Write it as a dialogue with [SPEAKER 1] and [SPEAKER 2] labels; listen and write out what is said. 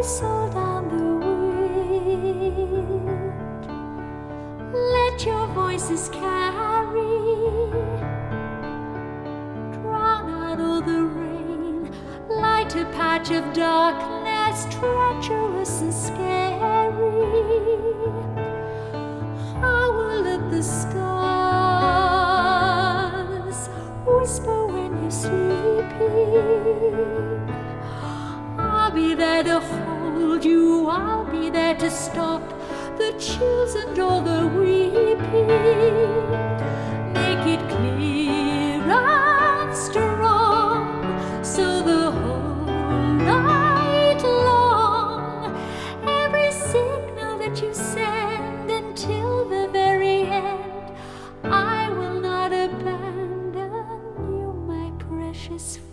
[SPEAKER 1] whistle down the wind. Let your voices carry, drown out all the rain, light a patch of darkness, treacherous and scary. Howl at the stars, whisper when you're sleeping. I'll be there to hold you, I'll be there to stop the chills and all the weeping. Make it clear and strong, so the whole night long, every signal that you send until the very end, I will not abandon you, my precious friend.